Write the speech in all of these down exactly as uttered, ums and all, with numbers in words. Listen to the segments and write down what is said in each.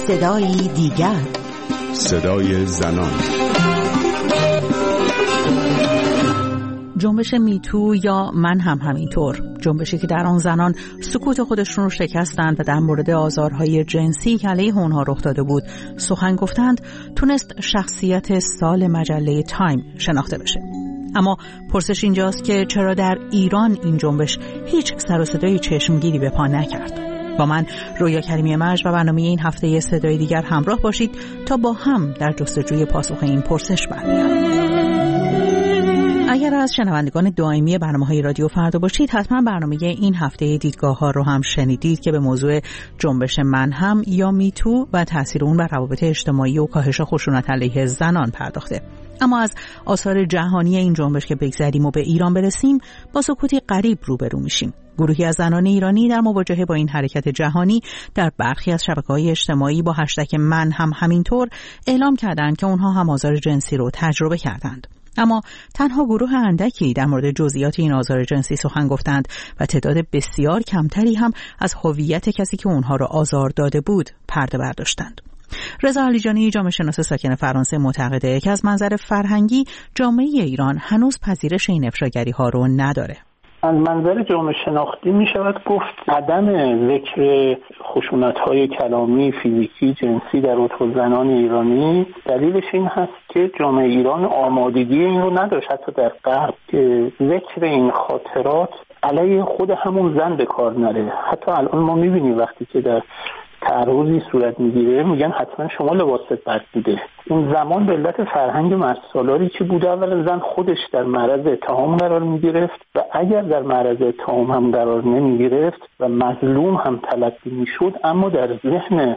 صدای دیگر، صدای زنان. جنبش میتو یا من هم همینطور، جنبشی که در آن زنان سکوت خودشون رو شکستند و در مورد آزارهای جنسی که علیه اونها رخ داده بود سخن گفتند، تونست شخصیت سال مجله تایم شناخته بشه. اما پرسش اینجاست که چرا در ایران این جنبش هیچ سر و صدای چشمگیری به پا نکرد؟ با من رویا کریمی مجد و برنامه این هفته صدای دیگر همراه باشید تا با هم در جستجوی پاسخ این پرسش برگردیم. اگر از شنوندگان دائمی برنامه‌های رادیو فردا باشید، حتما برنامه این هفته دیدگاه‌ها رو هم شنیدید که به موضوع جنبش من هم یا میتو و تاثیر اون بر روابط اجتماعی و کاهش خشونت علیه زنان پرداخته. اما از آثار جهانی این جنبش که بگذریم و به ایران برسیم، با سکوتی غریب روبرو میشیم. گروهی از زنان ایرانی در مواجهه با این حرکت جهانی در برخی از شبکه‌های اجتماعی با هشتگ من هم همینطور اعلام کردند که اونها هم آزار جنسی رو تجربه کردند. اما تنها گروه اندکی در مورد جزئیات این آزار جنسی سخن گفتند و تعداد بسیار کمتری هم از هویت کسی که اونها را آزار داده بود پرده برداشتند. رضا علیجانی، جامعه شناس ساکن فرانسه، معتقده که از منظر فرهنگی جامعه ایران هنوز پذیرش این افشاگری ها رو نداره. از منظر جامعه شناختی می شود گفت عدم ذکر خشونت‌های کلامی، فیزیکی، جنسی در عضو زنان ایرانی دلیلش این هست که جامعه ایران آمادگی این رو نداشت، حتی در غرب، که ذکر این خاطرات علیه خود همون زن به کار نره. حتی الان ما می بینیم وقتی که در تعرضی صورت میگیره میگن حتما شما لباست بد بوده. اون زمان به علت فرهنگ مردسالاری که بوده، اولا زن خودش در معرض اتهام قرار میگرفت و اگر در معرض اتهام هم قرار نمیگرفت و مظلوم هم تلقی میشد، اما در ذهن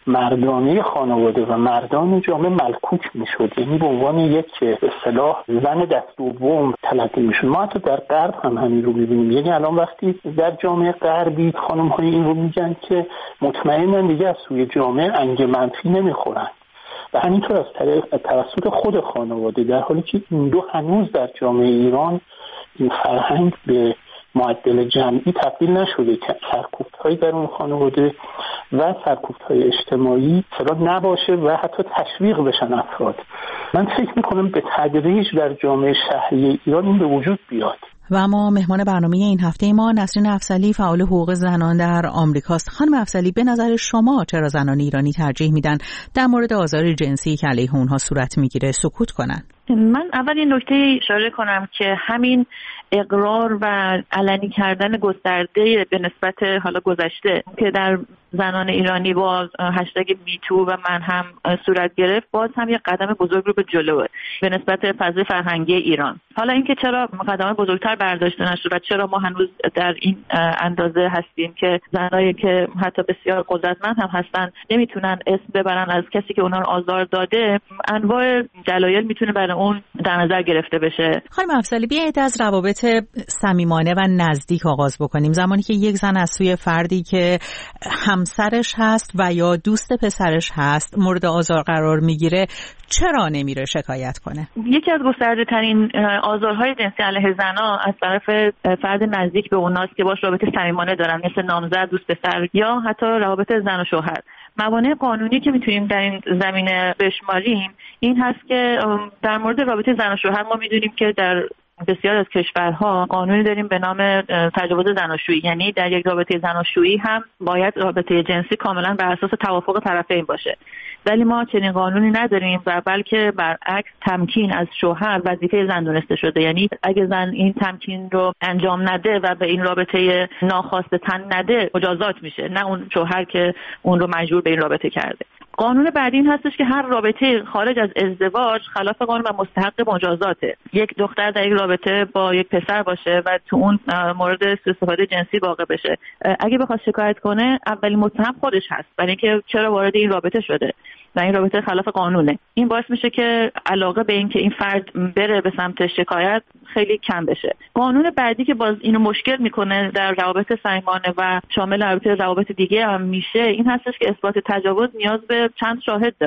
مردانه خانواده و مردان جامعه ملکوک میشد، یعنی به عنوان یک به اصطلاح زن دست دوم تلقی میشد. ما حتی در غرب هم همین رو میبینیم. یعنی الان وقتی در جامعه غربی خانم های این رو میگن که مطمئنن دیگه از سوی جامعه انگ منفی نمیخورن و همینطور از طریق توسط خود خانواده، در حالی که این دو هنوز در جامعه ایران این فرهنگ به معدل جمعی تبدیل نشده که سرکوفت‌های در اون خانواده و سرکوفت‌های اجتماعی چرا نباشه و حتی تشویق بشن افراد. من فکر میکنم به تدریج در جامعه شهری ایران این به وجود بیاد. و اما مهمان برنامه این هفته ما نسرین افضلی، فعال حقوق زنان در آمریکاست. خانم افضلی، به نظر شما چرا زنان ایرانی ترجیح میدن در مورد آزار جنسی که علیه اونها صورت میگیره سکوت کنن؟ من اول این نکته اشاره کنم که همین اقرار و علنی کردن گسترده به نسبت حالا گذشته که در زنان ایرانی با هشتگ میتو و من هم صورت گرفت، باز هم یک قدم بزرگ رو به جلوه به نسبت فضای فرهنگی ایران. حالا اینکه چرا قدم بزرگتر برداشته نشد و چرا ما هنوز در این اندازه هستیم که زنایی که حتی بسیار قدرتمند هم هستن نمیتونن اسم ببرن از کسی که اونها رو آزار داده، انواع دلایل میتونه برای اون در نظر گرفته بشه. خانم افضلی، بیایید از روابط صمیمانه و نزدیک آغاز بکنیم. زمانی که یک زن از سوی فردی که همسرش هست و یا دوست پسرش هست مورد آزار قرار میگیره، چرا نمیره شکایت کنه؟ یکی از گسترده ترین آزارهای جنسی علیه زنان از طرف فرد نزدیک به اوناست که باش رابطه صمیمانه دارن، مثل نامزد، دوست پسر یا حتی روابط زن و شوهر. موانع قانونی که میتونیم در این زمینه بشماریم این هست که در مورد رابطه زن و شوهر ما میدونیم که در بسیار از کشورها قانونی داریم به نام تجاوز زناشویی، یعنی در یک رابطه زناشویی هم باید رابطه جنسی کاملا بر اساس توافق طرفین باشه، ولی ما چنین قانونی نداریم و بلکه برعکس تمکین از شوهر وظیفه زن دونسته شده. یعنی اگه زن این تمکین رو انجام نده و به این رابطه ناخواسته تن نده مجازات میشه، نه اون شوهر که اون رو مجبور به این رابطه کرده. قانون بعدی این هستش که هر رابطه خارج از ازدواج خلاف قانون و مستحق مجازاته. یک دختر در یک رابطه با یک پسر باشه و تو اون مورد سوء استفاده جنسی واقع بشه، اگه بخواد شکایت کنه اولین متهم خودش هست، برای اینکه چرا وارد این رابطه شده و این رابطه خلاف قانونه. این باعث میشه که علاقه به این که این فرد بره به سمت شکایت خیلی کم بشه. قانون بعدی که باز اینو مشکل میکنه در روابط صمیمانه و شامل البته روابط دیگه هم میشه این هستش که اثبات تجاوز نیاز به چند شاهد داره.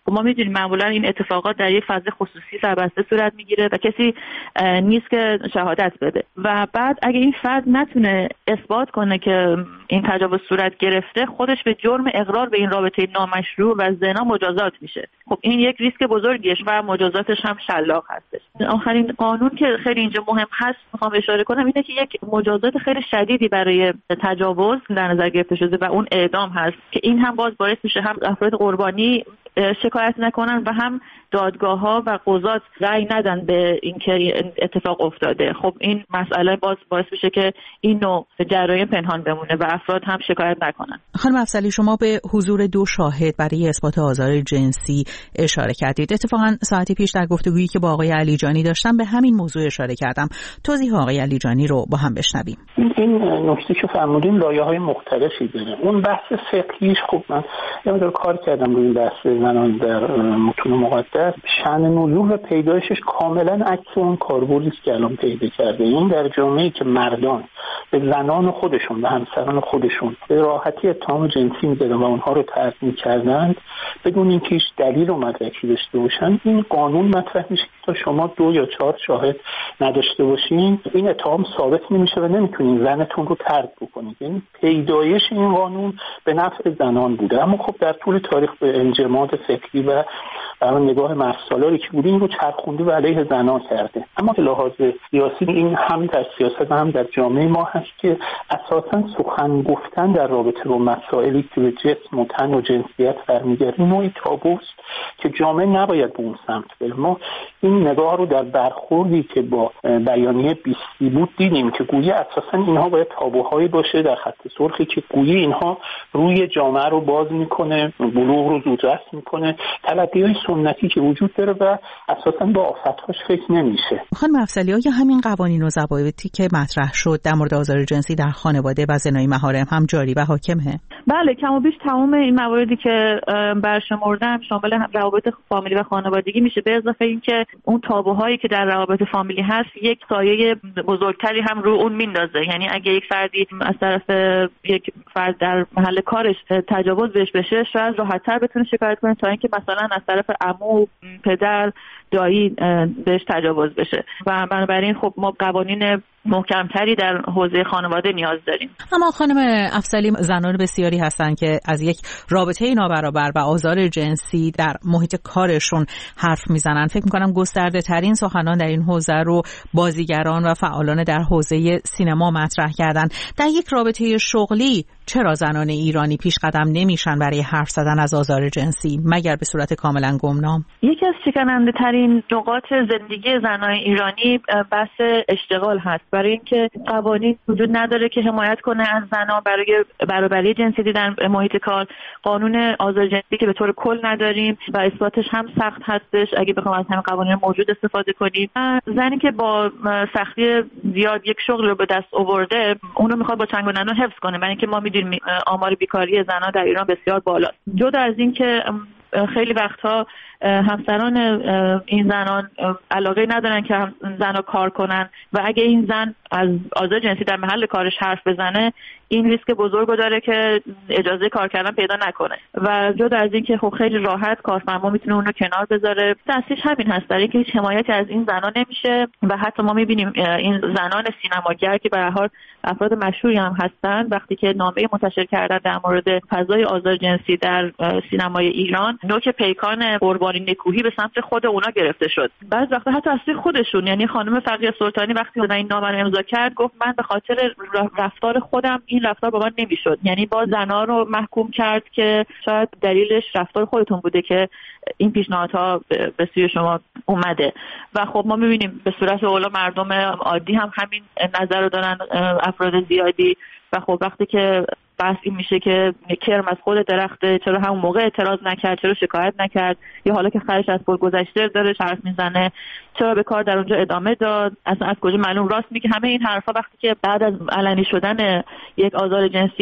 خب ما میدونیم معمولا این اتفاقات در یک فضا خصوصی سربسته صورت میگیره و کسی نیست که شهادت بده و بعد اگه این فرد نتونه اثبات کنه که این تجاوز صورت گرفته، خودش به جرم اقرار به این رابطه نامشروع و زنا مجازات میشه. خب این یک ریسک بزرگیه و مجازاتش هم شلاق هستش. آخرین قانون که خیلی اینجا مهم هست میخوام اشاره کنم اینه که یک مجازات خیلی شدیدی برای تجاوز در نظر گرفته شده و اون اعدام هست که این هم باز باعث میشه هم افراد قربانی شکایت نکنن و هم دادگاه‌ها و قضات رأی ندن به اینکه اتفاق افتاده. خب این مسئله باز باعث میشه که این نوع جرایم پنهان بمونه و افراد هم شکایت نکنن. خانم افضلی، شما به حضور دو شاهد برای اثبات آزار جنسی اشاره کردید. اتفاقا ساعتی پیش در گفتگویی که با آقای علیجانی داشتم به همین موضوع اشاره کردم. توضیح آقای علیجانی رو با هم بشنویم. این نکته که فرمودین لایه‌های مختلفی داره. اون بحث فقهیش خب من یه مقدار کار کردم روی بحث زنان در متون مقدس. شأن نزول و پیدایشش کاملا عکس اون کاربردی است که الان پیدا کرده. این در جامعه‌ای که مردان به زنان خودشون و همسران خودشون به راحتی اتهام جنسی می‌زدن و اونها رو طرد می‌کردند بدون اینکه هیچ دلیل و مدرکی داشته باشن، این قانون مطرح میشه تا شما دو یا چهار شاهد نداشته باشین این اتهام ثابت نمیشه و نمیتونین زنتون رو طرد بکنید. یعنی پیدایش این قانون به نفع زنان بوده، اما خب در طول تاریخ به انجماد فکری و برای نگاه مفصلاری که بوده این رو چرخونده و علیه زنان کرده. اما به لحاظ سیاسی این هم در سیاست و هم در جامعه ما هست که اساساً سخن گفتن در رابطه با مسائلی که به جسم و تن و جنسیت برمیگرده نوعی تابوست که جامعه نباید به اون سمت بره. ما این نگاه رو در برخوردی که با بیانیه بیستی بود دیدیم که گویی اساساً اینها باید تابوهایی باشه در خط سرخی که گویی اینها روی جامعه رو باز میکنه، بلوغ رو زودرس میکنه، تلقی‌های سنتی که وجود داره و اساساً با آفت‌هاش فکر نمیشه. خانم افضلی، آیا همین قوانین و ضوابطی که مطرح شد در مورد آزار جنسی در خانواده و زنای محارم هم جاری و حاکمه؟ بله، کم و بیش تمام این مواردی که برشمردم شامل روابط فامیلی و خانوادگی میشه، به اضافه اینکه اون تابوهایی که در روابط فامیلی هست یک سایه بزرگتری هم رو اون میندازه. یعنی اگه یک فردی از طرف یک فرد در محل کارش تجاوز بهش بشه، شاید راحت‌تر بتونه شکایت کنه تا اینکه مثلا از طرف عمو، پدر، دایی بهش تجاوز بشه و بنابراین خب ما قوانین محکمتری در حوزه خانواده نیاز داریم. اما خانم افضلی، زنان بسیاری هستن که از یک رابطه نابرابر و آزار جنسی در محیط کارشون حرف میزنن. فکر میکنم گسترده ترین سخنان در این حوزه رو بازیگران و فعالان در حوزه سینما مطرح کردن. در یک رابطه شغلی چرا زنان ایرانی پیش قدم نمیشن برای حرف زدن از آزار جنسی مگر به صورت کاملا گمنام؟ یکی از شکننده ترین نقاط زندگی زنان ایرانی بحث اشتغال هست، برای اینکه قوانین وجود نداره که حمایت کنه از زنان برای برابری جنسیتی در محیط کار. قانون آزار جنسی که به طور کل نداریم و اثباتش هم سخت هستش اگه بخوام از همین قوانین موجود استفاده کنیم. زنی که با سختی زیاد یک شغل رو به دست آورده اون رو میخواد با چنگ و ننو حفظ کنه، برای اینکه ما میدونیم آمار بیکاری زنان در ایران بسیار بالاست. جدا از این که خیلی وقتها همسران این زنان علاقه ندارن که زنها کار کنن و اگه این زن از آزار جنسی در محل کارش حرف بزنه این ریسک بزرگو داره که اجازه کار کردن پیدا نکنه و جدا از این که خب خیلی راحت کارفرما میتونه اون رو کنار بذاره. اصلیش همین هست، برای اینکه هیچ حمایتی از این زنان نمیشه و حتی ما میبینیم این زنان سینماگر که به هر حال افراد مشهوری هم هستن وقتی که نامه منتشر کردن در مورد فضای آزار جنسی در سینمای ایران، نوک پیکان قربانی نکوهی به سمت خود اونا گرفته شد. بعضی وقتا حتی اصلی خودشون، یعنی خانم فقیه سلطانی وقتی این نامه رو امضا کرد گفت من به خاطر رفتار خودم این رفتار با من نمیشد. یعنی با زنا رو محکوم کرد که شاید دلیلش رفتار خودتون بوده که این پیشنهادها به سوی شما اومده و خب ما میبینیم به صورت اولا مردم عادی هم همین نظر رو دارن، افراد زیادی. و خب وقتی که بحث این میشه که کرم از خود درخته، چرا همون موقع اعتراض نکرد، چرا شکایت نکرد، یا حالا که خرش از پل گذشته داره حرف میزنه چرا به کار در اونجا ادامه داد، اصلا از کجا معلوم؟ راست میگه همه این حرفا وقتی که بعد از علنی شدن یک آزار جنسی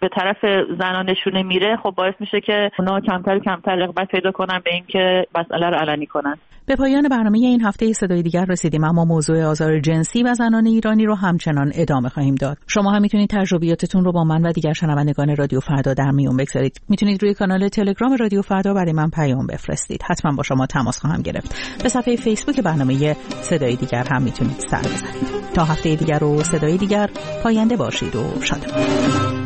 به طرف زنان نشونه میره، خب باعث میشه که اونا کمتر کمتر رغبت پیدا کنن به این که مسئله رو علنی کنن. به پایان برنامه این هفته صدای دیگر رسیدیم، اما موضوع آزار جنسی و زنان ایرانی رو همچنان ادامه خواهیم داد. شما هم میتونید تجربیاتتون رو با من و دیگر شنوندگان رادیو فردا در میون بگذارید. میتونید روی کانال تلگرام رادیو فردا برای من پیام بفرستید. حتما با شما تماس خواهم گرفت. به صفحه فیسبوک برنامه صدای دیگر هم میتونید سر بزنید. تا هفته دیگر و صدای دیگر، پاینده باشید و شاد باشید.